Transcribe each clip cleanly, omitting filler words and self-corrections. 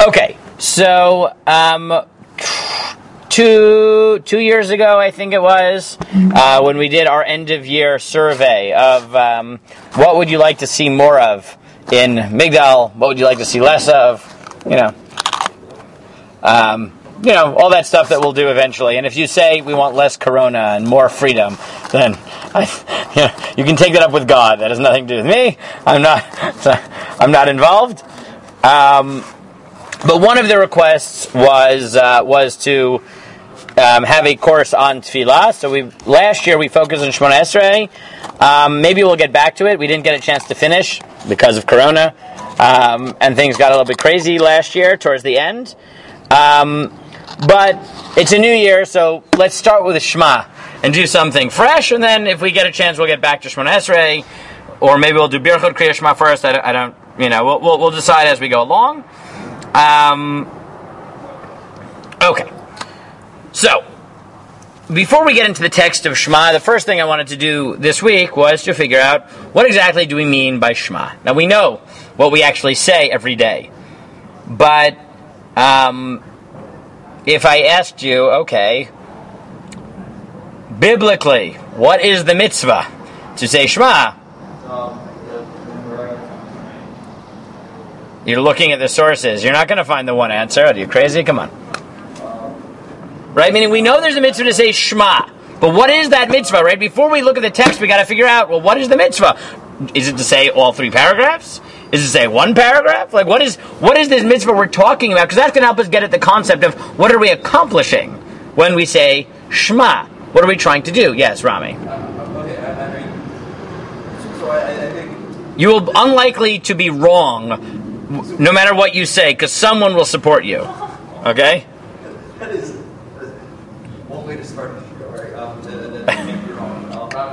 Okay, so two years ago, I think it was, when we did our end-of-year survey of what would you like to see more of in Migdal, what would you like to see less of, all that stuff that we'll do eventually. And if you say we want less corona and more freedom, then you can take that up with God. That has nothing to do with me. I'm not involved. But one of the requests was to have a course on tefillah. So last year we focused on Shemona Esrei. Maybe we'll get back to it. We didn't get a chance to finish because of Corona, and things got a little bit crazy last year towards the end. But it's a new year, so let's start with a Shema and do something fresh, and then if we get a chance, we'll get back to Shemona Esrei, or maybe we'll do Birchot Kriya Shema first. I don't. We'll decide as we go along. Okay. So, before we get into the text of Shema, the first thing I wanted to do this week was to figure out what exactly do we mean by Shema. Now, we know what we actually say every day. But, if I asked you, okay, biblically, what is the mitzvah to say Shema? You're looking at the sources. You're not going to find the one answer. Are you crazy? Come on. Right? Meaning we know there's a mitzvah to say Shema. But what is that mitzvah, right? Before we look at the text, we got to figure out, well, what is the mitzvah? Is it to say all 3 paragraphs? Is it to say 1 paragraph? Like, what is this mitzvah we're talking about? Because that's going to help us get at the concept of what are we accomplishing when we say Shema? What are we trying to do? Yes, Rami. I think you will unlikely to be wrong no matter what you say, because someone will support you. Okay? that is one way to start the show, right? Maybe you're wrong.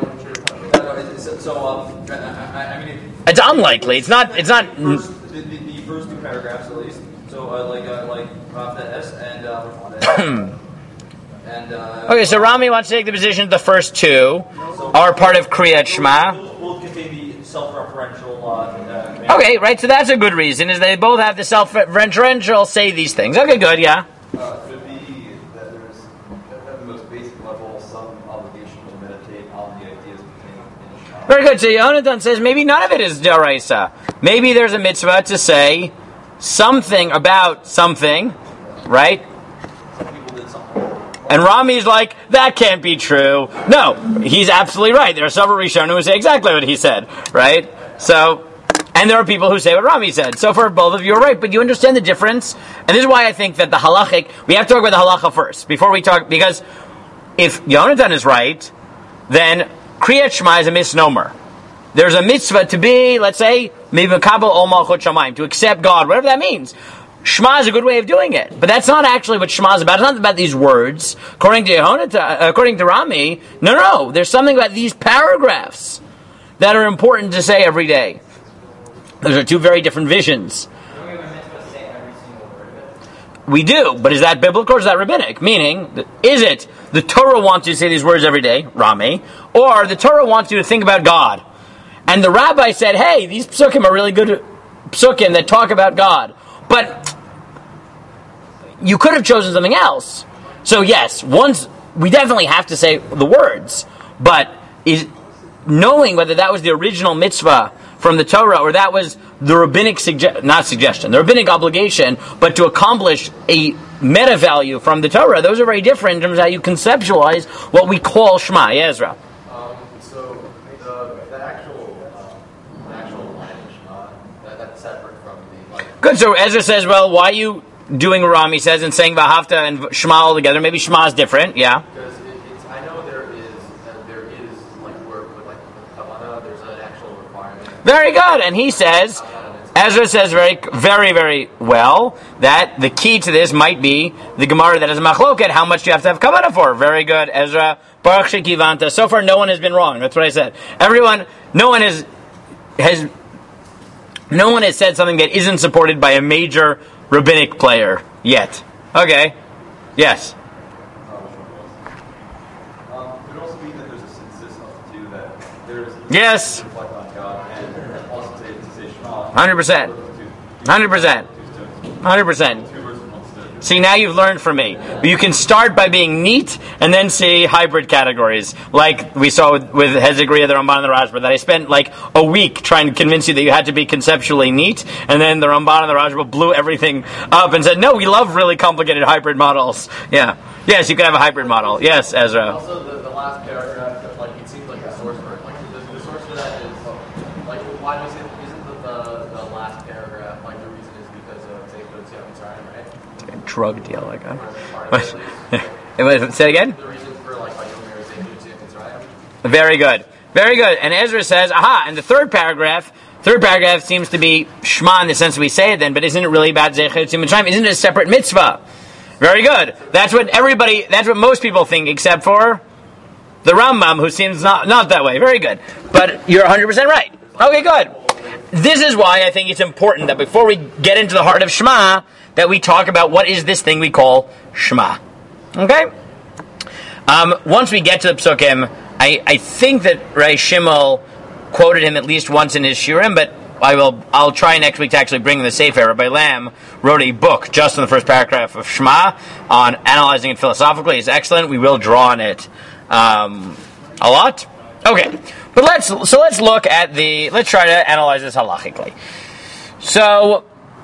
I mean, it's unlikely. It's not. The first 2 paragraphs, at least. So, like the S and and. Okay, so Rami wants to take the position that the first 2 are part of Kriyat Shema. Will contain the self-referential. Okay, right. So that's a good reason. Is they both have the self-referential say these things. Okay, good. Yeah. Could be that there's, at the most basic level, some obligation to meditate on the ideas contained in Shema. Very good. So Yonatan says maybe none of it is deraisa. Maybe there's a mitzvah to say something about something, right? Some people did something. And Rami's like, that can't be true. No, he's absolutely right. There are several Rishonim who say exactly what he said, right? So, and there are people who say what Rami said. So for both of you are right, but you understand the difference? And this is why I think that the halachic, we have to talk about the halacha first, before we talk, because if Yonatan is right, then Kriyat Shema is a misnomer. There's a mitzvah to be, let's say, mivakabel ol malchut shamayim, to accept God, whatever that means. Shema is a good way of doing it, but that's not actually what Shema is about. It's not about these words. According to Rami, no. There's something about these paragraphs that are important to say every day. Those are 2 very different visions. We do, but is that biblical or is that rabbinic? Meaning, is it the Torah wants you to say these words every day, Rami, or the Torah wants you to think about God? And the rabbi said, hey, these psukim are really good psukim that talk about God. But you could have chosen something else. So yes, we definitely have to say the words, but knowing whether that was the original mitzvah from the Torah or that was the rabbinic the rabbinic obligation, but to accomplish a meta value from the Torah, those are very different in terms of how you conceptualize what we call Shema. Yeah, Ezra. So the actual line of Shema, that's separate from the. Good. So Ezra says, well, why are you doing what Rami says and saying V'ahavta and Shema all together? Maybe Shema is different. Yeah. Because I know there is like work with like kavanah. There's an actual requirement. Very good. And he says, Ezra says very, very, very well that the key to this might be the Gemara that is a machloket. How much do you have to have kavanah for? Very good, Ezra. Baruch shekivanta. So far, no one has been wrong. That's what I said. No one has said something that isn't supported by a major rabbinic player yet. Okay. Yes. Could it also be that there's a synthesis of the 2 that there's Yes. reflect on God and also to say Shema. 100%. 100%. 100%. See, now you've learned from me. But you can start by being neat and then see hybrid categories. Like we saw with Hezegriya, the Ramban, and the Rashba, that I spent like a week trying to convince you that you had to be conceptually neat, and then the Ramban and the Rashba blew everything up and said, no, we love really complicated hybrid models. Yeah. Yes, you can have a hybrid model. Yes, Ezra. Also, the last paragraph, like, it seems like the source for it. Like, the source for that is, like, why do we say, isn't the last paragraph, like, the reason is because of Zaychud Tziyam Mitzrayim, right? Drug deal, like that. Say it again? The reason for, like, Vayomer is Zaychud Tziyam Mitzrayim. Very good. Very good. And Ezra says, aha, and the third paragraph seems to be Shema in the sense we say it then, but isn't it really about Zaychud Tziyam Mitzrayim? Isn't it a separate mitzvah? Very good. That's what most people think, except for the Rambam, who seems not that way. Very good. But you're 100% right. Okay, good. This is why I think it's important that before we get into the heart of Shema, that we talk about what is this thing we call Shema. Okay? Once we get to the Psukim, I think that Ray Shimel quoted him at least once in his Shirim, but I'll try next week to actually bring the Sefer. Rabbi Lamb wrote a book just in the first paragraph of Shema on analyzing it philosophically. It's excellent. We will draw on it a lot. Okay, but let's look at let's try to analyze this halachically. So,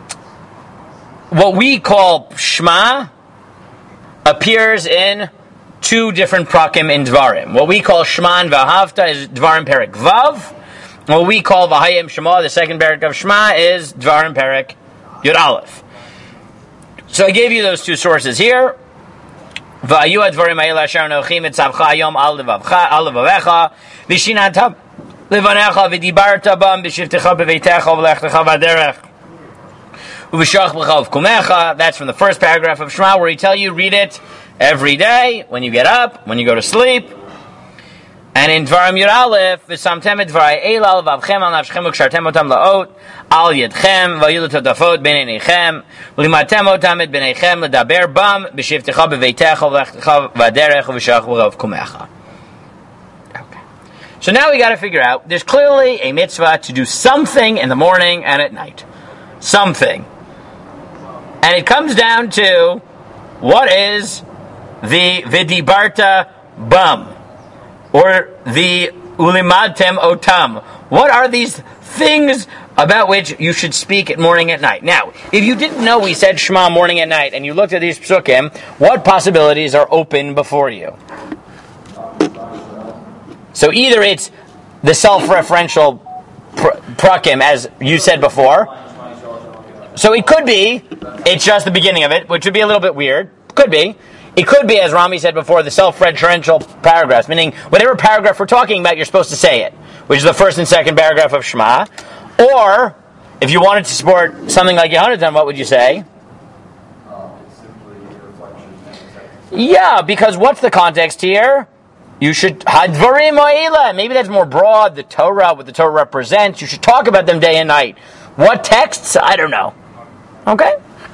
what we call Shema appears in two different prakim in Dvarim. What we call Shema and Vahavta is Dvarim Perek Vav. What we call V'hayim Shema, the second parak of Shema, is Dvarim Perek Yud Aleph. So I gave you those two sources here. V'ayu advarim ha'el asher anochi mitzavcha hayom al levavecha v'shinata levanecha v'dibarta bam b'shivtecha b'veitecha v'lechtecha v'aderech u'v'shach b'cha v'kumecha. That's from the first paragraph of Shema, where he tell you read it every day, when you get up, when you go to sleep. And in Dvarim Yud Aleph, v'samtem et dvarai eila al vavchem al nafshchem u'kshartem otam la'ot al yedchem v'ayilu todafot b'neinechem v'limatem otam et b'neichem l'daber bam b'shivtecha b'veitecha v'lechtecha v'aderech v'shach v'rav kumecha. Okay. So now we got to figure out, there's clearly a mitzvah to do something in the morning and at night. Something. And it comes down to, what is the v'dibarta bam? Or the ulimadtem otam. What are these things about which you should speak at morning and night? Now, if you didn't know we said Shema morning and night, and you looked at these psukim, what possibilities are open before you? So either it's the self-referential prakim, as you said before. So it could be, it's just the beginning of it, which would be a little bit weird. Could be. It could be, as Rami said before, the self-referential paragraphs, meaning whatever paragraph we're talking about, you're supposed to say it, which is the first and second paragraph of Shema. Or, if you wanted to support something like Yehonatan, what would you say? It's simply reflection. Yeah, because what's the context here? You should, Hadvarim O'ila, maybe that's more broad, the Torah, what the Torah represents. You should talk about them day and night. What texts? I don't know. Okay?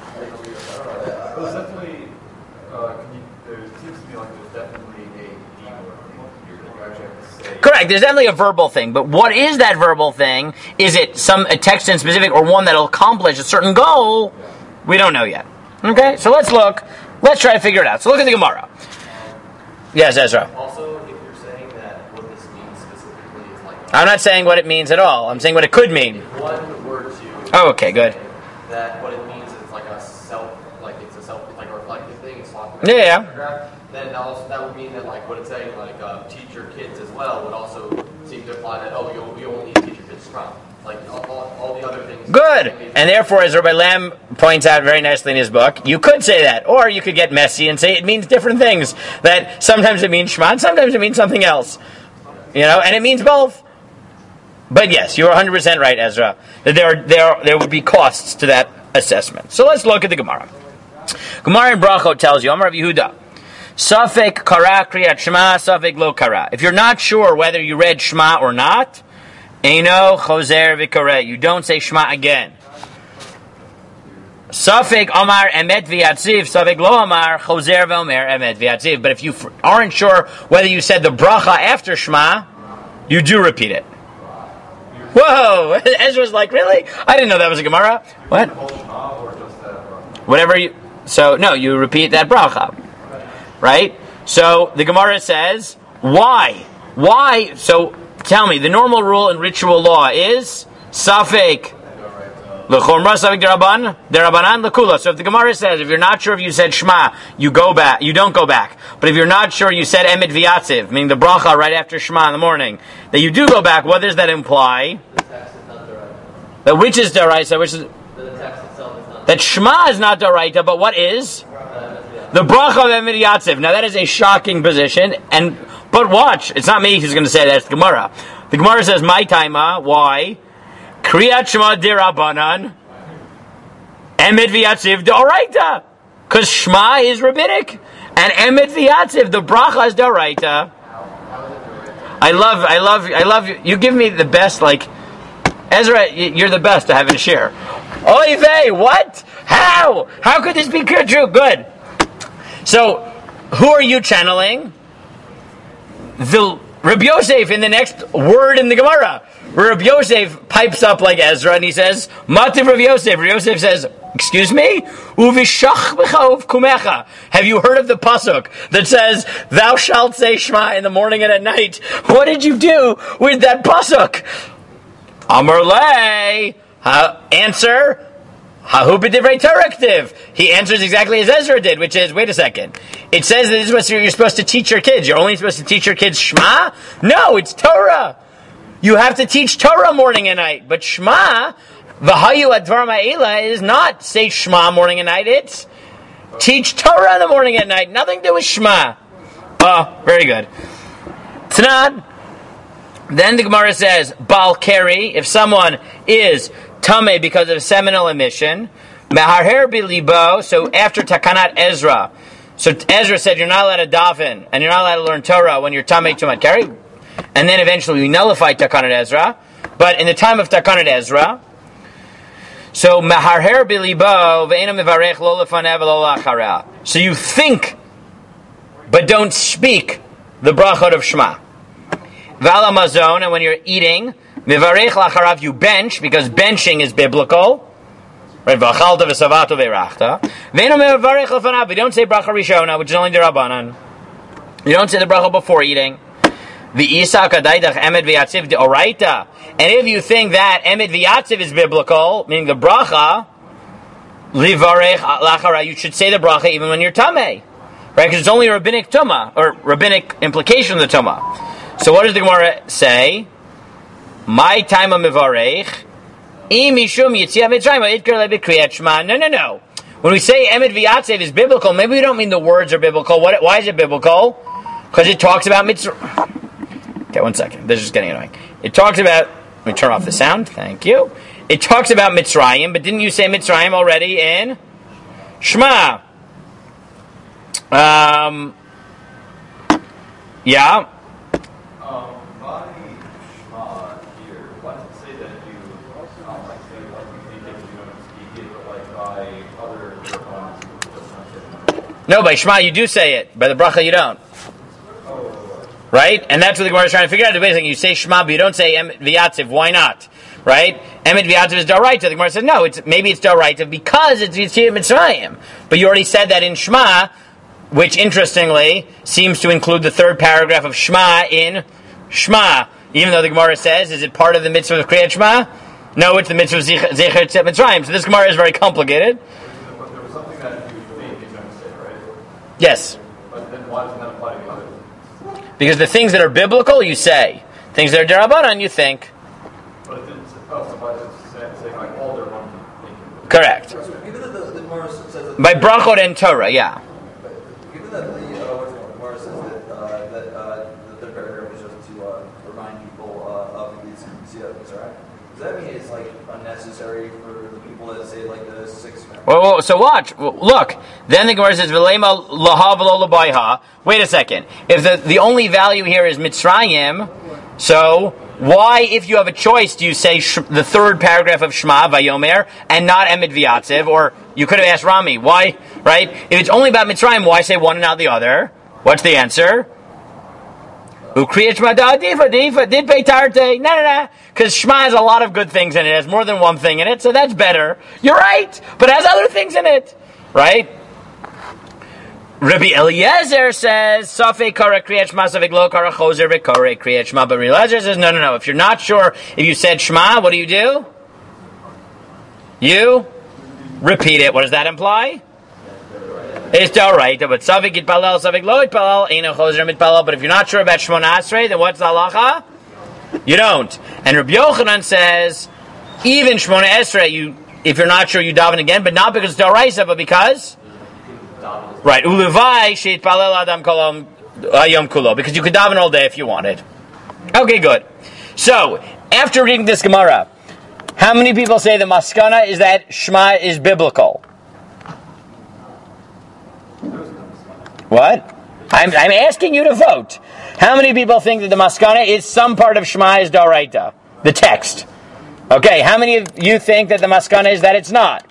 Correct, there's definitely a verbal thing, but what is that verbal thing? Is it a text in specific or one that'll accomplish a certain goal? We don't know yet. Okay, so let's try to figure it out. So look at the Gemara. Yes, Ezra. Also, if you're saying that what this means specifically is like... I'm not saying what it means at all. I'm saying what it could mean. If one were to... Oh, okay, good. That what it means is like it's a reflective thing, it's talking about Yeah. Then also that would mean that like what it's saying, like teach your kids as well, would also seem to imply that you only need to teach your kids from like all the other things. Good, and therefore, as Rabbi Lamb points out very nicely in his book, you could say that, or you could get messy and say it means different things. That sometimes it means Shema, and sometimes it means something else. And it means both. But yes, you're 100% right, Ezra. That there would be costs to that assessment. So let's look at the Gemara. Gemara in Brachot tells you, Amar Rav Yehuda, Safek kara kriyat Shema, Safek lo kara. If you're not sure whether you read Shema or not, Eino chozer v'kareh. You don't say Shema again. Safek Amar emet v'yatziv, Safek lo Amar chozer v'omer emet v'yatziv. But if you aren't sure whether you said the bracha after Shema, you do repeat it. Whoa! Ezra's like, really? I didn't know that was a Gemara. What? Whatever you, so no, you repeat that bracha. Right? So the Gemara says, why? Why? So tell me, the normal rule in ritual law is Safek. L'chomra Safek derabanan l'kula. So if the Gemara says, if you're not sure if you said Shema, you go back. You don't go back. But if you're not sure you said Emet V'yatziv, meaning the bracha right after Shema in the morning, that you do go back, what does that imply? The text is not deraita. That which is deraisa, which is The text itself is not. that Shema is not deraita, but what is? The bracha of Emet V'yatziv. Now that is a shocking position, but watch, it's not me who's going to say that, it's the Gemara. The Gemara says, my taima, why? Kriyat Shema derabanan, Emet V'yatziv d'oraita. Because Shema is rabbinic, and Emet V'yatziv, the bracha is d'oraita. I love you. You give me the best, like, Ezra, you're the best to have in a share. Oy vey, what? How? How could this be true? Good. So, who are you channeling? The Rabbi Yosef in the next word in the Gemara. Rabbi Yosef pipes up like Ezra and he says, Mativ Rabbi Yosef. Rabbi Yosef says, excuse me? Uvishach b'cha uvkumecha. Have you heard of the pasuk that says, thou shalt say Shema in the morning and at night? What did you do with that pasuk? Amar lei. Answer. Hahu b'divrei taraktiv. He answers exactly as Ezra did, which is, wait a second. It says that this is what you're supposed to teach your kids. You're only supposed to teach your kids Shema? No, it's Torah. You have to teach Torah morning and night. But Shema, v'hayu advar ma'ila, is not say Shema morning and night. It's teach Torah in the morning and night. Nothing to do with Shema. Oh, very good. Tanan. Then the Gemara says, Bal Keri, if someone is Tameh because of seminal emission, Meharher bilibo, so after Takanat Ezra, so Ezra said you're not allowed to daven, and you're not allowed to learn Torah when you're Tameh Tumat Keri, and then eventually we nullified Takanat Ezra, but in the time of Takanat Ezra, so Meharher bilibo, ve'ena mevarech lo lefanev lo la'achareh. So you think, but don't speak the brachot of Shema. Vala mazon, and when you're eating, mivarech lacharav, you bench, because benching is biblical. Right? V'achalta v'savato v'erachta. Ve'eno mivarech lefanav, we don't say bracha rishona, which is only derabanan. You don't say the bracha before eating. V'isa kadaydach emet v'yatziv deoraita. And if you think that emet v'yatziv is biblical, meaning the bracha, livarech lacharav, you should say the bracha even when you're tameh. Right? Because it's only a rabbinic tumah, or rabbinic implication of the tumah. So what does the Gemara say? My time of mivarech, imishum yitzia mitzrayim idkar lebekriyat shema. No. When we say emet v'yatzev is biblical, maybe we don't mean the words are biblical. Why is it biblical? Because it talks about mitzrayim. Okay, 1 second. This is just getting annoying. It talks about. Let me turn off the sound. Thank you. It talks about Mitzrayim, but didn't you say Mitzrayim already in Shema? Yeah. By Shema here, why does it say that you, like you don't speak it, but like by other ones? No, by Shema you do say it. By the bracha you don't. Right? And that's what the Gemara is trying to figure out. Basically, you say Shema, but you don't say Emet V'yatziv. Why not? Right? Emet V'yatziv is D'oraita. The Gemara said, no, maybe it's D'oraita because it's Yitzhak Mitzrayim. But you already said that in Shema, which interestingly seems to include the third paragraph of Shema in Shema. Even though the Gemara says, is it part of the mitzvah of Kriyat Shema? No, it's the mitzvah of Zecher Tzet Mitzrayim. So this Gemara is very complicated. But there was something that you think he's going to say, right? Yes. But then why doesn't that apply to the others? Because the things that are biblical, you say. Things that are Derabanan, you think. But it didn't say, so why does it say like all their one thinking? Correct. So given that the Gemara says that By Brachot and Torah, yeah. given that the Gemara says that the third paragraph is just to remind people of the Yitzhak Mitzrayim, does that mean it's like unnecessary for the people that say like the 6? Well, so watch. Look. Then the Gemara says, "V'leima laha v'lo l'bayha." Wait a second. If the only value here is Mitzrayim, so why, if you have a choice, do you say the third paragraph of Shema Vayomer and not Emet V'yatziv? Or you could have asked Rami, why? Right? If it's only about Mitzrayim, why say one and not the other? What's the answer? Ukriyat Shema diva did beitarte. No. Because Shema has a lot of good things in it. It has more than one thing in it, so that's better. You're right, but it has other things in it. right? Rabbi Eliezer says, Safek kara kriyat shma, safek lo kara chozer v'kore kriyat shma. But Rabbi Eliezer says, no. If you're not sure if you said shma, what do? You repeat it. What does that imply? It's d'oraita. But safek itpalel, safek lo itpalel, eino chozer mitpalel. But if you're not sure about Shmona Esrei, then what's the halacha? You don't. And Rabbi Yochanan says, even Shmona Esrei, if you're not sure, you daven again, but not because it's d'oraisa, but because... Right, ulevai sheit palel adam kolam yom kulo, because you could daven all day if you wanted. Okay, good. So, after reading this Gemara, how many people say the maskana is that Shema is biblical? What? I'm asking you to vote. How many people think that the maskana is some part of Shema is d'oraita? The text. Okay, how many of you think that the maskana is that it's not?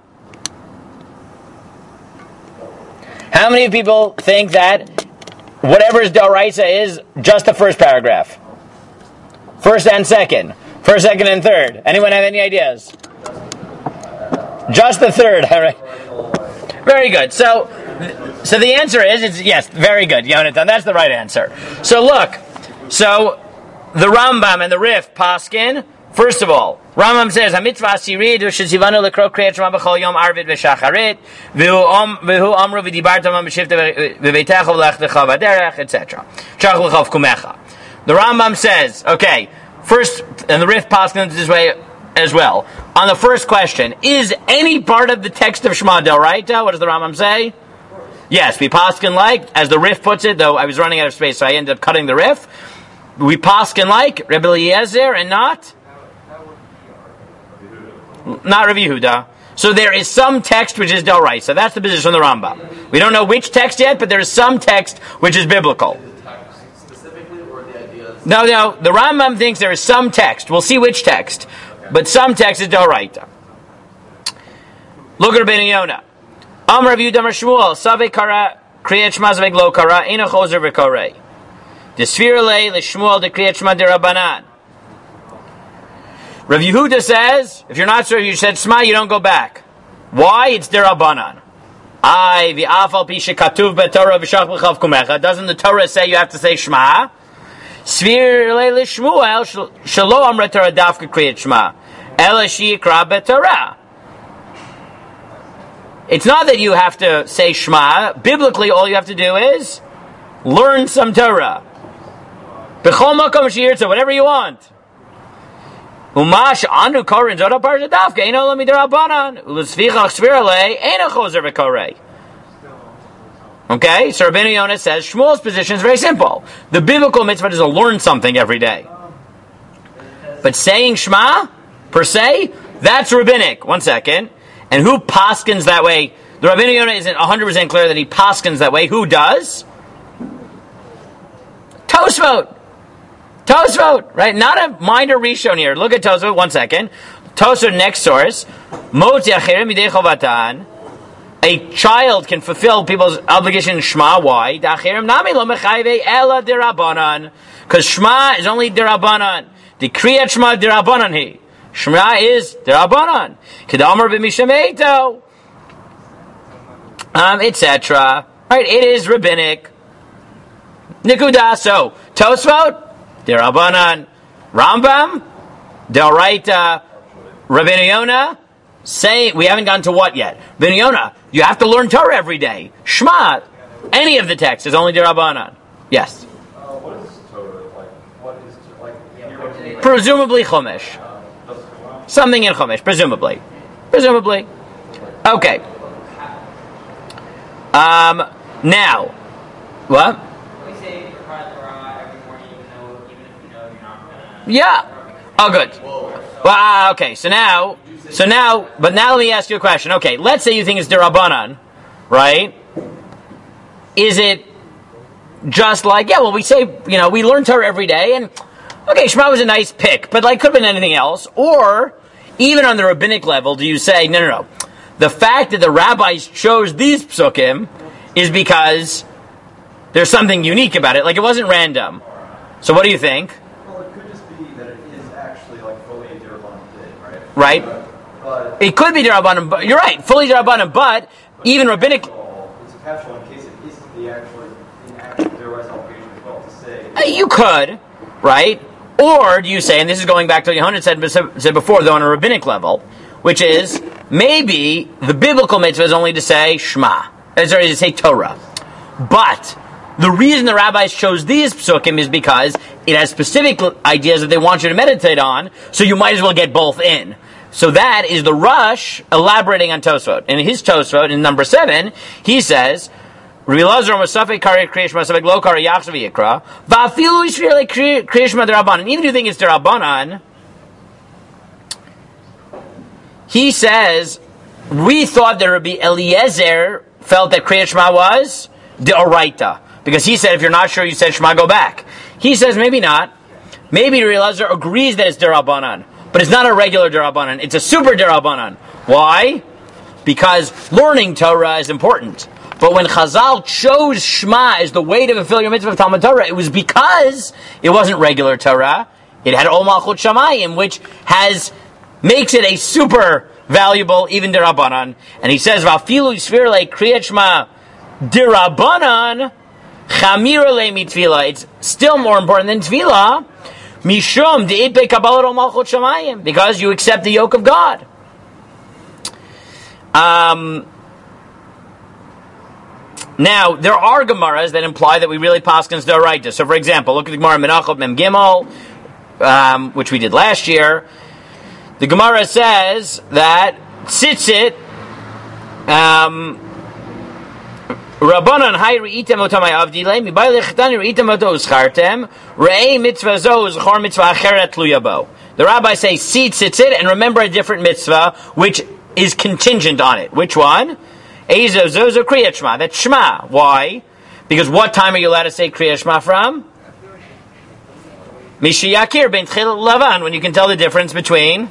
How many people think that whatever is d'oraisa is just the first paragraph? First and second. First, second, and third. Anyone have any ideas? Just the third. All right. Very good. So the answer is, it's yes, very good, Yonatan. That's the right answer. So look. So the Rambam and the Rif paskin. First of all, Rambam says, "Hamitzvah asirid u'shezivanu lekro kriyat shema b'chol yom arvit v'shacharit v'hu amru v'dibartam b'shivta v'veitecha v'lechtecha v'derech, etc. Shach l'chav kumecha." The Rambam says, okay, first, and the Rif paskin this way as well. On the first question, is any part of the text of Shema d'oraita? What does the Rambam say? Yes, we paskin like, as the Rif puts it. Though I was running out of space, so I ended up cutting the Rif. We paskin like Rebbe Eliezer and not Rabbi Yehuda. So there is some text which is d'oraisa. So that's the position of the Rambam. We don't know which text yet, but there is some text which is biblical. The text specifically, or the ideas? No. The Rambam thinks there is some text. We'll see which text, but some text is d'oraita. Look at Rabbeinu Yonah. Am Rav Yehuda Amar Shmuel Savei Kara Kriyat Shema Savei Lo Kara Eino Chozer V'Korei. Desfirle LeShmuel De Kriyat Shema DeRabbanan. Rav Yehuda says, if you're not sure you said Shema, you don't go back. Why? It's DeRabbanan. V'afal pi shekatuv beTorah v'shach b'chav kumecha. Doesn't the Torah say you have to say Shema? Svir leile Shmuel shelo amra Torah dafka kriyat Shema ela sheyikra beTorah. It's not that you have to say Shema. Biblically, all you have to do is learn some Torah. B'chol makom sheyirtza, whatever you want. Umash anu korin zora parsha dafka eino lo midirabanan u'lesvichach svirale eino chozer v'korei. Okay, so Rabbeinu Yonah says Shmuel's position is very simple. The biblical mitzvah is to learn something every day, but saying Shema per se, that's rabbinic. One second, and who paskins that way? The Rabbeinu Yonah isn't 100% clear that he paskins that way. Who does? Tosfot. Tosfot, right? Not a minor rishon here. Look at Tosfot, one second. Tosfot, next source. A child can fulfill people's obligation in Shema. Why? Because Shema is only derabanan. The Kriyat Shema derabanan he. Shema is derabanan. Kedamar b'mishameito. Etc. Right? It is rabbinic. Nikuda. So, Tosfot, derabanan. Rambam, d'oraita. Rabbeinu Yonah, say, we haven't gotten to what yet? Rabbeinu Yonah, you have to learn Torah every day. Shema, any of the texts is only derabanan. Yes? What is Torah like? What is like? Presumably Chumash. Something in Chumash, presumably. Okay. Now, what? We say Torah every morning, even if you know you're not gonna. Yeah. Oh, good. Well, okay. So now, but now let me ask you a question. Okay, let's say you think it's derabanan, right? Is it just like, yeah, well, we say, we learn Torah every day, and okay, Shema was a nice pick, but like could have been anything else, or even on the rabbinic level, do you say, no. The fact that the rabbis chose these psukim is because there's something unique about it. Like it wasn't random. So what do you think? Well, it could just be that it is actually like fully a Derabanan thing, right? Right. It could be Derabanan, but you're right, fully Derabanan, but even rabbinic. It's a catch-all in case it isn't the actual Deoraisa obligation as well to say. You could, right? Or do you say, and this is going back to what Yohanan said before, though on a rabbinic level, which is maybe the biblical mitzvah is only to say Shema, sorry, to say Torah, but the reason the rabbis chose these psukim is because it has specific ideas that they want you to meditate on, so you might as well get both in. So that is the Rush elaborating on Tosfot. In his Tosfot, in number 7, he says, even if you think it's derabanan, he says, we thought that Rabbi Eliezer felt that Kriyat Shema was deoraita. Because he said, if you're not sure you said Shema, go back. He says, maybe not. Maybe Rabbi Eliezer agrees that it's derabanan. But it's not a regular derabanan. It's a super derabanan. Why? Because learning Torah is important. But when Chazal chose Shema as the way to fulfill your mitzvah of Talmud Torah, it was because it wasn't regular Torah. It had Ol Malchut Shamayim, which makes it a super valuable, even derabanan. And he says, "Va'afilu yisvir le kriyat Shema derabanan chamira le mitfila." It's still more important than tefillah. Mishum de'it be'kabbalat Ol Malchut Shamayim, because you accept the yoke of God. Now, there are Gemaras that imply that we really paskin's d'oraita. So, for example, look at the Gemara Menachot Mem Gimel, which we did last year. The Gemara says that tzitzit, Rabbanan hay reitem otamay avdilei mibai lechetani reitem oto uschartem rei mitzvah zo zchor mitzvah acheret tluya bo. The rabbis say see tzitzit and remember a different mitzvah which is contingent on it. Which one? Ezo zozo kriyat shema. That's shema. Why? Because what time are you allowed to say kriyat shema from? Mishiyakir ben tchilat lavan, when you can tell the difference between,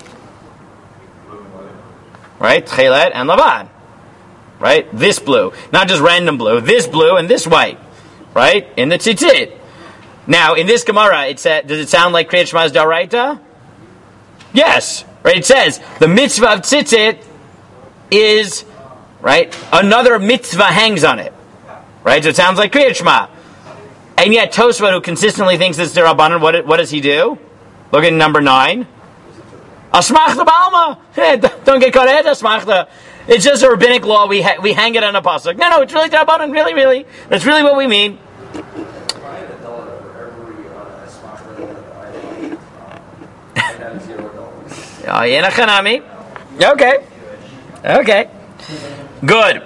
right, tchilat and lavan. Right? This blue. Not just random blue. This blue and this white. Right? In the tzitzit. Now, in this Gemara, does it sound like kriyat shema is d'oraita? Yes. Right? It says, the mitzvah of tzitzit is, right, another mitzvah hangs on it. Right? So it sounds like kriyat shema. And yet Tosfot, who consistently thinks it's derabanan, what does he do? Look at number 9. Asmachta b'alma. Don't get caught ahead, asmachta. It's just a rabbinic law. We hang it on a pasuk. No, it's really derabanan. Really. That's really what we mean. Okay. Good.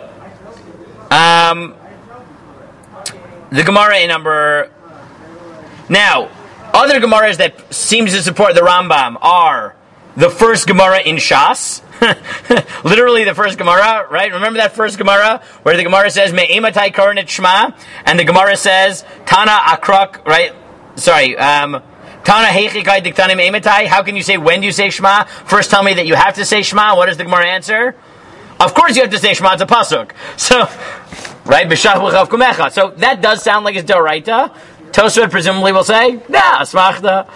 The Gemara in number... Now, other Gemaras that seem to support the Rambam are the first Gemara in Shas. Literally the first Gemara, right? Remember that first Gemara where the Gemara says Me'ematai Koranet Shema, and the Gemara says Tana Akrak, right? Sorry, Tana Heichikai Diktanim Me'ematai. How can you say when do you say Shema? First tell me that you have to say Shema. What does the Gemara answer? Of course you have to say Shema, it's a pasuk. So, right? B'shach b'chav kumecha. So that does sound like it's d'oraita. Tosfot presumably will say, nah, asmachta.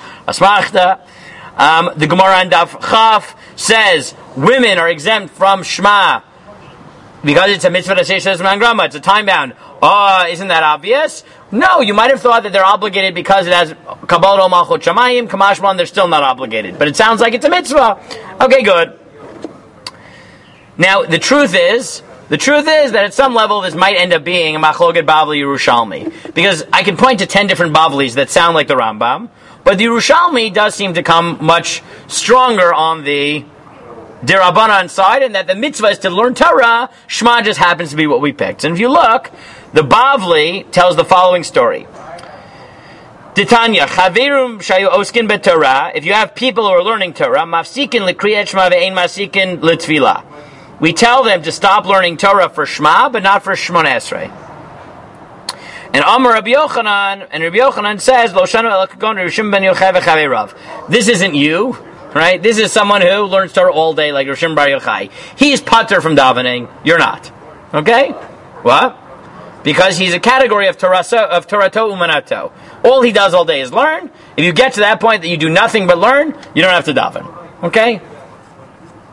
The Gemara on Daf Chaf says women are exempt from Shema because it's a mitzvah to say Shema Grama. It's a time bound. Isn't that obvious? No, you might have thought that they're obligated because it has Kabbalah Ol Malchut Shamayim, Kamashman, they're still not obligated. But it sounds like it's a mitzvah. Okay, good. Now, the truth is that at some level this might end up being a Machloket Bavli Yerushalmi. Because I can point to 10 different Bavlis that sound like the Rambam, but the Yerushalmi does seem to come much stronger on the Derabanan side, and that the mitzvah is to learn Torah. Shema just happens to be what we picked. And if you look, the Bavli tells the following story. Titanya, Chaverum Shayu Oskin BeTorah, if you have people who are learning Torah, Mafsikin L'Kriyat Shema Ve'ein Mafsikin L'Tfilah. We tell them to stop learning Torah for Shema, but not for Shmona Esrei. And Amar Rabbi Yochanan says, Lo Shanu El Kagon Rishim Ben Yochai V'Chavei. This isn't you, right? This is someone who learns Torah all day, like Rishim Bar Yochai. He's patur from davening. You're not. Okay? What? Because he's a category of Torato Umanato. All he does all day is learn. If you get to that point that you do nothing but learn, you don't have to daven. Okay?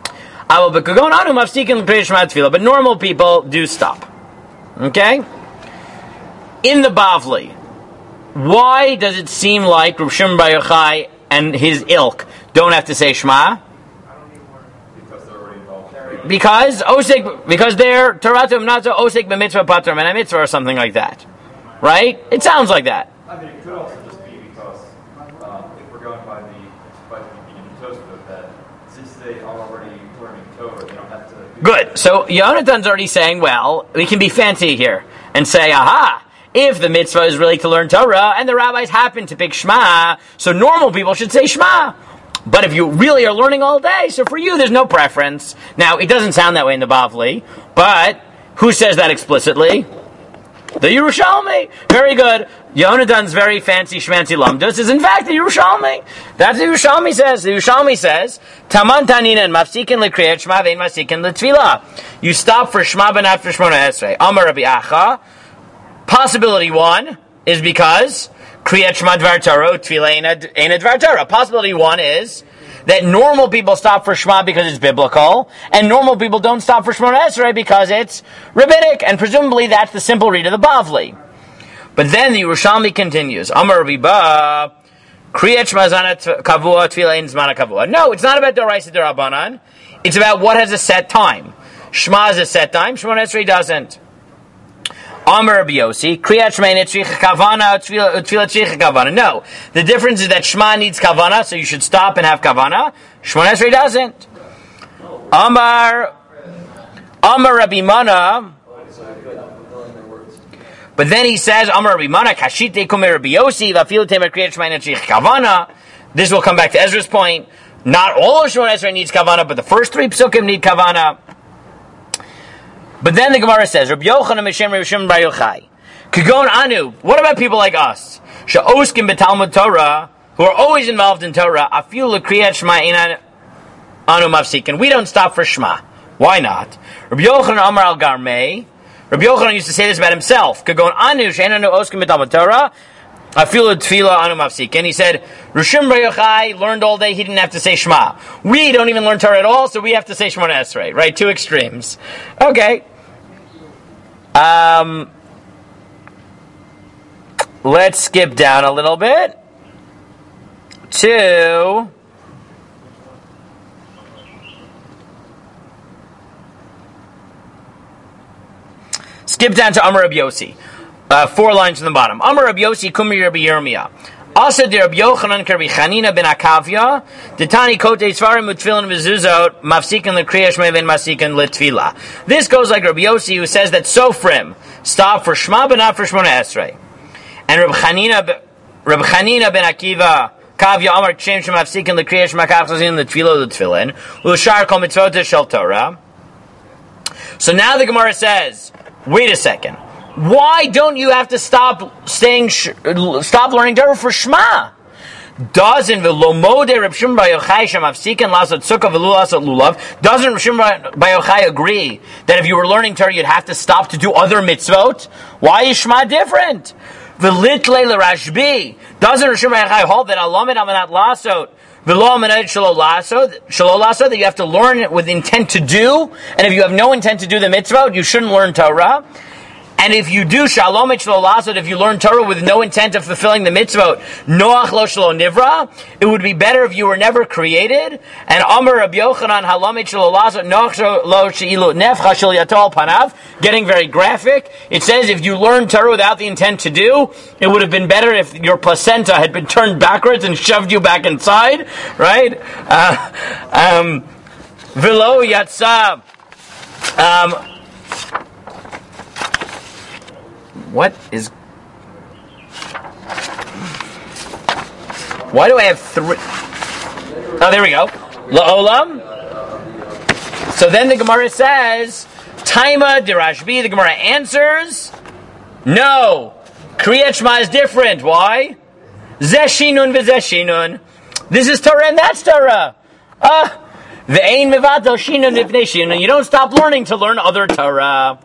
But normal people do stop. Okay? In the Bavli, why does it seem like Rav Shimon Bar Yochai and his ilk don't have to say Shema? Because they're already involved. Because they're Toratu Mnato Osek B'mitzvah Patram and a mitzvah or something like that. Right? It sounds like that. I mean, it could also just be because if we're going by the beginning of Tosfot, that since they are already learning Torah, they don't have to. Good. So Yonathan's already saying, well, we can be fancy here and say, aha, if the mitzvah is really to learn Torah and the rabbis happen to pick Shema, so normal people should say Shema. But if you really are learning all day, so for you there's no preference. Now, it doesn't sound that way in the Bavli, but who says that explicitly? The Yerushalmi. Very good. Yonathan's very fancy shmancy lamdos is in fact the Yerushalmi. That's what the Yerushalmi says. The Yerushalmi says, Taman taninen mafsikin lekriyat shma vein mafsikin letfilah. You stop for shma but not for shmona esrei. Amar Rabbi Acha. Possibility one is because kriyat shma dvar Torah tfilah eina dvar Torah. Possibility one is that normal people stop for Shema because it's biblical, and normal people don't stop for Shemona Esrei because it's rabbinic, and presumably that's the simple read of the Bavli. But then the Yerushalmi continues, Amar Rabbi Ba, Kriyat Shema Zana Kavua, Tfilah Ein Zmana Kavua. No, it's not about Doraisa Derabanan, it's about what has a set time. Shema is a set time, Shemona Esrei doesn't. Amar Rabbi Yossi, Kriyat Shema Nitzrich Kavana, Tfilah Tzrich Kavana. No, the difference is that Shema needs Kavana, so you should stop and have Kavana. Shemona Esrei doesn't. Amar Rabbi Mana. But then he says, Amar Rabbi Mana, Kashite Kumer Rabbi Yossi, Vafilu Temer Kriyat Shema Nitzrich Kavana. This will come back to Ezra's point. Not all of Shemona Esrei needs Kavana, but the first three psukim need Kavana. But then the Gemara says, Rabbi Yochanan Mishem Rabbi Shimon Bar Yochai. Kagon Anu. What about people like us? She'oskim b'Talmud Torah, who are always involved in Torah. Afilu l'kriyat Shema einan anu mafsikin. We don't stop for Shema. Why not? Rabbi Yochanan Amar al Garmei. Rabbi Yochanan used to say this about himself. Kagon Anu she'enanu oskim b'Talmud Torah. Afilu tefillah anu mafsikin. He said, Rishon Bar Yochai learned all day. He didn't have to say Shema. We don't even learn Torah at all, so we have to say Shemona Esrei. Right? Two extremes. Okay. Let's skip down a little bit to Amar Rabbi Yossi. 4 lines from the bottom. Amar Rabbi Yossi, Kumri Rabbi Yirmiyah. Asa de Rabbi Yochanan Rabbi Chanina ben Akavia, Detani kote svarim utfilin v'zuzot, mafsikin l'kriya shmei ven mafsikin l'tfila. This goes like Rabbi Yossi, who says that sofrim stop for Shema but not for Shemona Esrei. And Rabbi Chanina ben Akiva, Kavya Amar Kshem shemafsikin l'kriya shema kachazin l'tfilin, u'shar kol mitzvot shel Torah. So now the Gemara says, wait a second. Why don't you have to stop learning Torah for Shema? Doesn't Reb Shimon Bar Yochai shemafsikin lasot sukkah v'lu lasot lulav? Doesn't Reb Shimon Bar Yochai agree that if you were learning Torah, you'd have to stop to do other mitzvot? Why is Shema different? V'litlei l'Rashbi. Doesn't Reb Shimon Bar Yochai hold that alamed amanat lasot v'lo amanat shelo lasot, that you have to learn with intent to do, and if you have no intent to do the mitzvot, you shouldn't learn Torah? And if you do shalom shlo lasot, if you learn Torah with no intent of fulfilling the mitzvot, noach lo shlo nivra, it would be better if you were never created. And Amar Rabbi Yochanan halom shlo lasot noach lo sheilu nefcha shel yatol panav. Getting very graphic, it says if you learn Torah without the intent to do, it would have been better if your placenta had been turned backwards and shoved you back inside, right? Velo yatsa. What is... Why do I have 3... Oh, there we go. La'olam. So then the Gemara says, Taima dirashbi, the Gemara answers, no. Kriyat Shema is different. Why? Zeshinun v'zeshinun. This is Torah and that's Torah. Ve'ein mevatel shinun v'pnei shinun. You don't stop learning to learn other Torah.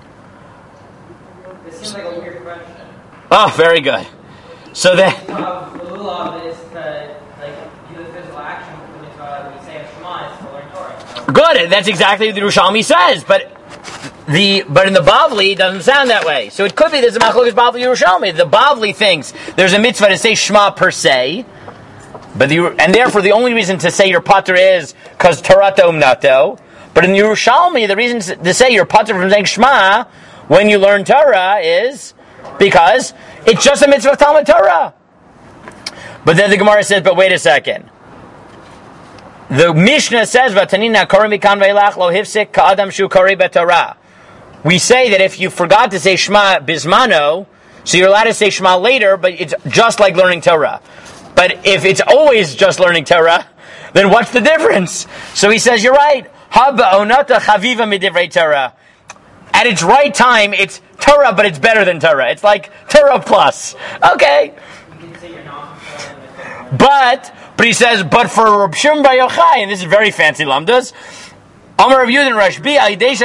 Seems like a weird question. Oh, very good. So then... Lulav is to, like, do the physical action, we say of Shema is to learn Torah. So Good, that's exactly what the Yerushalmi says, but in the Bavli, it doesn't sound that way. So it could be there's a Machlokas Bavli Yerushalmi. The Bavli thinks there's a mitzvah to say Shema per se, and therefore the only reason to say your pater is because Tarato Umnato. But in the Yerushalmi, the reason to say your pater from saying Shema when you learn Torah is because it's just a mitzvah of Talmud Torah. But then the Gemara says, but wait a second. The Mishnah says, "Vatanina korei mikan ve'ilach lo hifsik ka'adam shu korei b'Torah." We say that if you forgot to say Shema bismano, so you're allowed to say Shema later, but it's just like learning Torah. But if it's always just learning Torah, then what's the difference? So he says, you're right. Haba onata chaviva midivrei Torah. At its right time, it's Torah, but it's better than Torah. It's like Torah plus. Okay. But he says, but for Reb Shimon Bar Yochai, and this is very fancy lamdas, Amar Rav Yudin Rashbi,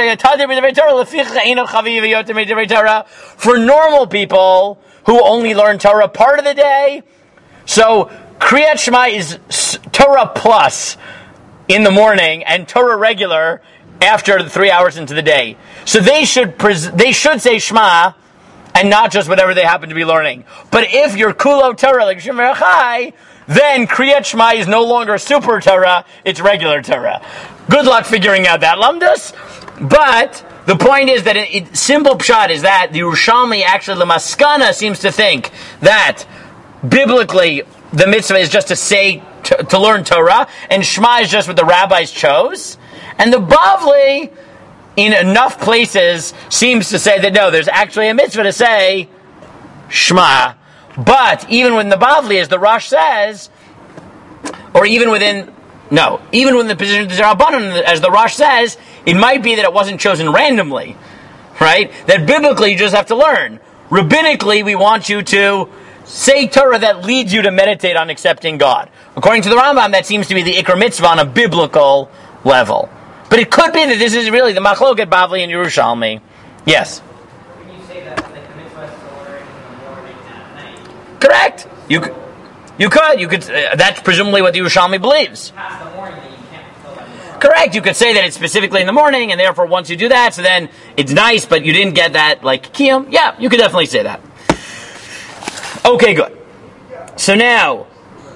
for normal people who only learn Torah part of the day, so Kriyat Shema is Torah plus in the morning and Torah regular after the 3 hours into the day. So they should say Shema and not just whatever they happen to be learning. But if you're Kulo Torah like Shimon Bar Yochai, then Kriyat Shema is no longer super Torah, it's regular Torah. Good luck figuring out that lamdas. But the point is that simple pshat is that the Yerushalmi actually, the Maskana seems to think that biblically the mitzvah is just to say, to learn Torah, and Shema is just what the rabbis chose. And the Bavli, in enough places, seems to say that no, there's actually a mitzvah to say Shema. But even when the Bavli, as the Rosh says, or even within the position of the Rabbanan, as the Rosh says, it might be that it wasn't chosen randomly, right? That biblically you just have to learn. Rabbinically, we want you to say Torah that leads you to meditate on accepting God. According to the Rambam, that seems to be the Iker Mitzvah on a biblical level. But it could be that this is really the Machloket Bavli and Yerushalmi. Yes? When you say that, like, the mitzvah is to learn in the morning and at night. Correct. You could. That's presumably what the Yerushalmi believes. Past the morning, then you can't fulfill that mitzvah. Correct. You could say that it's specifically in the morning, and therefore once you do that, so then it's nice, but you didn't get that, like, kiyum. Yeah, you could definitely say that. Okay, good. So now,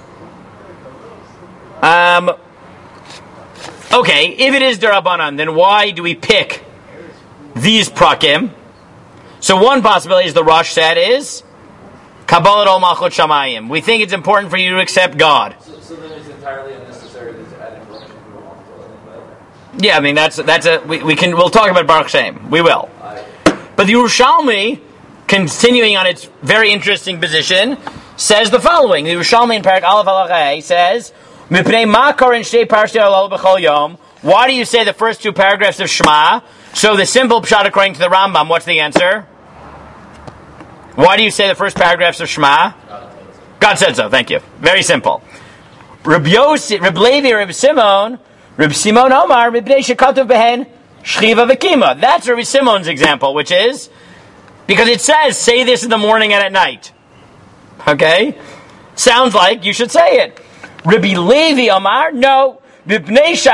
okay, if it is Derabanan, then why do we pick these prakim? So one possibility, as the Rosh said, is Kabbalat Ol Malchut Shamayim. We think it's important for you to accept God. So then it's entirely unnecessary to add information to the law. Yeah, I mean we'll talk about Baruch Shem. We will. But the Yerushalmi, continuing on its very interesting position, says the following. The Yerushalmi in Parak Aleph Halachah says, Mipnei Makor in Shtei Parshei Halal B'chol Yom. Why do you say the first two paragraphs of Shema? So the simple pshat according to the Rambam, what's the answer? Why do you say the first paragraphs of Shema? God said so, thank you. Very simple. Reb Levi, Reb Simon Omar, Mipnei Shekatuv Behen Shchiva V'Kima. That's Reb Simon's example, which is, because it says, say this in the morning and at night. Okay? Sounds like you should say it. Rabbi Levi Amar, no. Because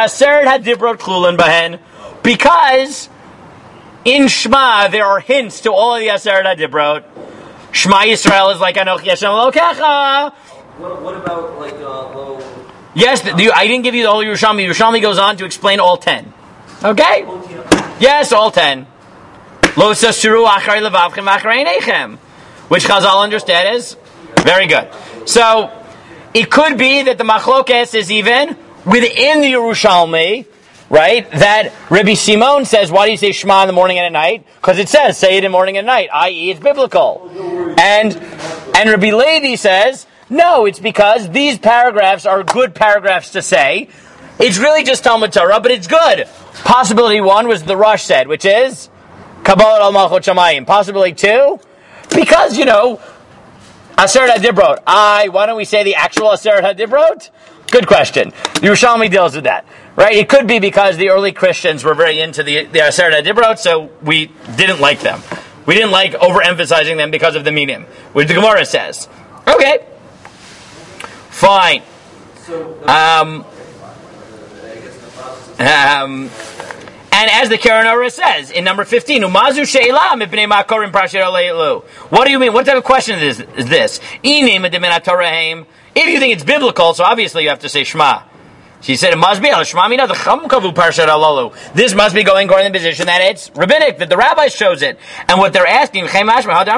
in Shema there are hints to all of the Aseret HaDibrot. Shema Yisrael is like Anoch Yashem Elokecha. What about like low? Yes, I didn't give you the whole Yerushalmi. Yerushalmi goes on to explain all 10. Okay? Yes, all 10. Lo sasuru acharei levavchem acharei einechem, which Chazal understand is very good. So it could be that the machlokes is even within the Yerushalmi, right? That Rabbi Simon says, why do you say Shema in the morning and at night? Because it says, say it in the morning and night, i.e. it's biblical. And Rabbi Levi says, no, it's because these paragraphs are good paragraphs to say. It's really just Talmud Torah, but it's good. Possibility 1 was the Rosh said, which is Kabbalat Ol Malchut Shamayim. Possibility 2, because, Aseret HaDibrot. Why don't we say the actual Aseret HaDibrot? Good question. Yerushalmi deals with that. Right? It could be because the early Christians were very into the Aseret HaDibrot, so we didn't like them. We didn't like overemphasizing them because of the minim, which the Gemara says. Okay. Fine. So, I guess in the process of And as the Keren Orah says in number 15, Umazu she'ela mipnei ma'korim parashat Leilu. What do you mean? What type of question is this? If you think it's biblical, so obviously you have to say Shema. She said it must be Shema mina the Chamkavu parashat Alalu. This must be going according to the position that it's rabbinic, that the rabbis chose it. And what they're asking, and that's why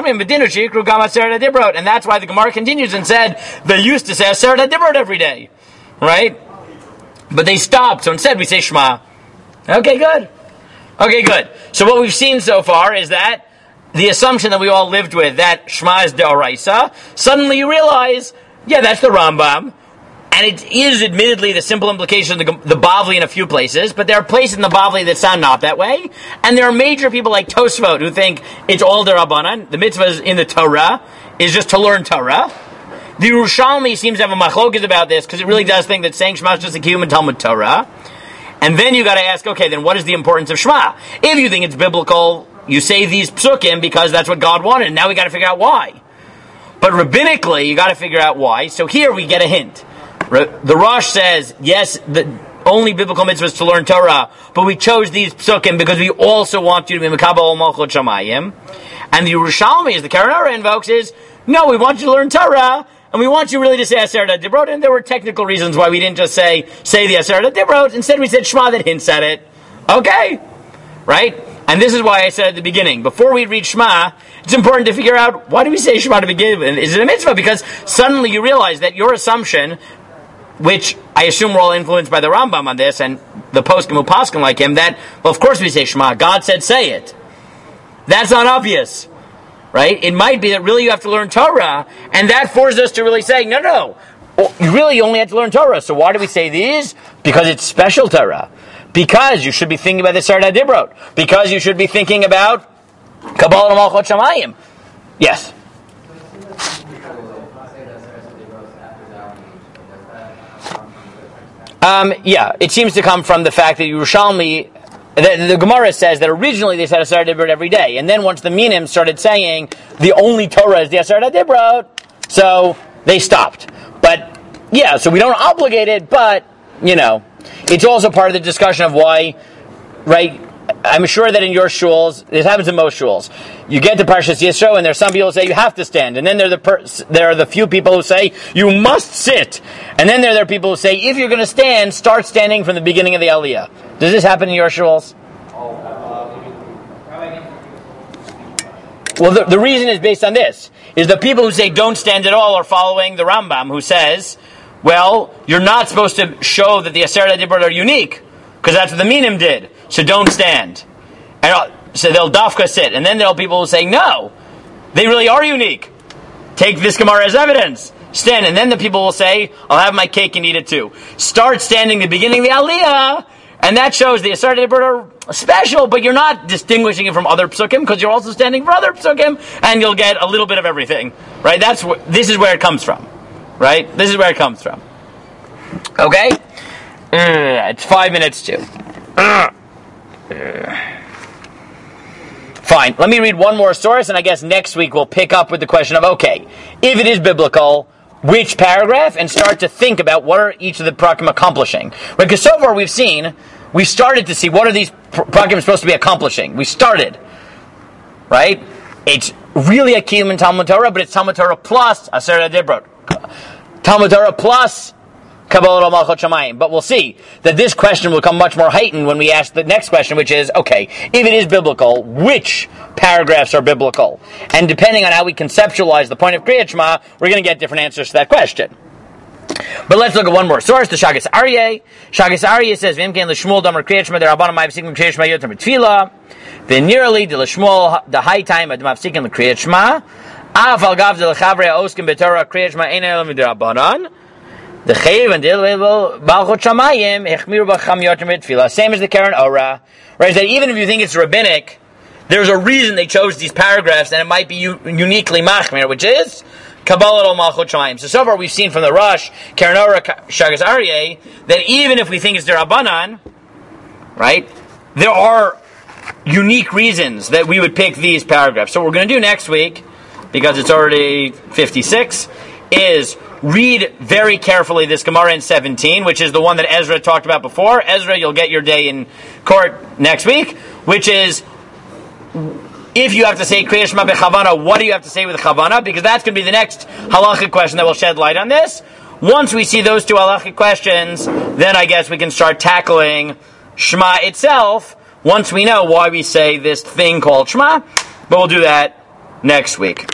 the Gemara continues and said they used to say Aseret HaDibrot every day, right? But they stopped, so instead we say Shema. Okay, good. So what we've seen so far is that the assumption that we all lived with, that Shema is D'Oraisa, suddenly you realize, yeah, that's the Rambam, and it is admittedly the simple implication of the Bavli in a few places, but there are places in the Bavli that sound not that way, and there are major people like Tosfot who think it's all D'Rabbanan, the mitzvah in the Torah is just to learn Torah. The Yerushalmi seems to have a machlokas about this, because it really does think that saying Shema is just a kiyum and Talmud Torah. And then you got to ask, okay, then what is the importance of Shema? If you think it's biblical, you say these psukim because that's what God wanted. And now we got to figure out why. But rabbinically, you got to figure out why. So here we get a hint. The Rosh says, yes, the only biblical mitzvah is to learn Torah, but we chose these psukim because we also want you to be Mekabel Ol Malchut Shamayim. And the Yerushalmi, as the Keren Orah invokes, is, no, we want you to learn Torah, and we want you really to say Aseret HaDibrot, and there were technical reasons why we didn't just say the Aseret HaDibrot. Instead we said Shema that hints at it. Okay? Right? And this is why I said at the beginning, before we read Shema, it's important to figure out, why do we say Shema to begin with? Is it a mitzvah? Because suddenly you realize that your assumption, which I assume we're all influenced by the Rambam on this, and the poskim who poskim like him, that, well, of course we say Shema. God said say it. That's not obvious. Right? It might be that really you have to learn Torah, and that forces us to really say, no, you really only have to learn Torah. So why do we say these? Because it's special Torah. Because you should be thinking about the Aseret HaDibrot. Because you should be thinking about Kabbalah Malchut Shamayim. Yes? Yeah, it seems to come from the fact that Yerushalmi, the Gemara says that originally they said Aseret HaDibrot every day, and then once the Minim started saying the only Torah is the Aseret HaDibrot, so they stopped. But yeah, so we don't obligate it, but it's also part of the discussion of why, right? I'm sure that in your shuls, this happens in most shuls, you get to Parshas Yisro, and there are some people who say you have to stand, and then there are the few people who say you must sit, and then there are people who say if you're going to stand, start standing from the beginning of the Aliyah. Does this happen in your shuls? Well, the reason is based on this, is the people who say don't stand at all are following the Rambam, who says, well, you're not supposed to show that the Aseret HaDibrot are unique, because that's what the Minim did. So don't stand. And so they'll dafka sit. And then there'll be people who say, no, they really are unique. Take this Gemara as evidence. Stand. And then the people will say, I'll have my cake and eat it too. Start standing the beginning of the Aliyah. And that shows the Aseret HaDibrot are special, but you're not distinguishing it from other psukim, because you're also standing for other psukim, and you'll get a little bit of everything. Right? This is where it comes from. Right? This is where it comes from. Okay? It's 5 minutes to. Fine. Let me read one more source, and I guess next week we'll pick up with the question of, okay, if it is biblical, which paragraph, and start to think about what are each of the prakim accomplishing. Because so far we started to see what are these prakim supposed to be accomplishing. We started. Right? It's really a kiyum in Talmud Torah, but it's Talmud Torah plus Aseret HaDibrot. Talmud Torah plus Kabbalah Ol Malchut Shamayim. But we'll see that this question will become much more heightened when we ask the next question, which is, okay, if it is biblical, which paragraphs are biblical? And depending on how we conceptualize the point of Kriyat Shema, we're going to get different answers to that question. But let's look at one more source, the Shagas Aryeh. Shagas Aryeh says, V'imkein l'shmuel damer Kriyat Shema, derabbanan ma'avsikim Kriyat Shema yoter mitfila, v'nearly de l'shmuel the high time of ma'avsikim l'Kriyat Shema, af al gav de l'chavrei ha'oskim b'Torah Kriyat Shema ein elam derabbanan, the Chayiv and Dilvel Malchut Shamayim Echmiru B'cham Yoter Mitfila. Same as the Keren Orah, right? That even if you think it's rabbinic, there's a reason they chose these paragraphs, and it might be uniquely machmir, which is Kabbalah Ol Malchut Shamayim. So far we've seen from the Rosh, Keren Orah, Shagas Aryeh, that even if we think it's D'Rabbanan, right, there are unique reasons that we would pick these paragraphs. So what we're going to do next week, because it's already 56, is read very carefully this Gemara in 17, which is the one that Ezra talked about before. Ezra, you'll get your day in court next week, which is, if you have to say Kriya Shema b'chavana, what do you have to say with chavana? Because that's going to be the next halachic question that will shed light on this. Once we see those two halachic questions, then I guess we can start tackling Shema itself, once we know why we say this thing called Shema. But we'll do that next week.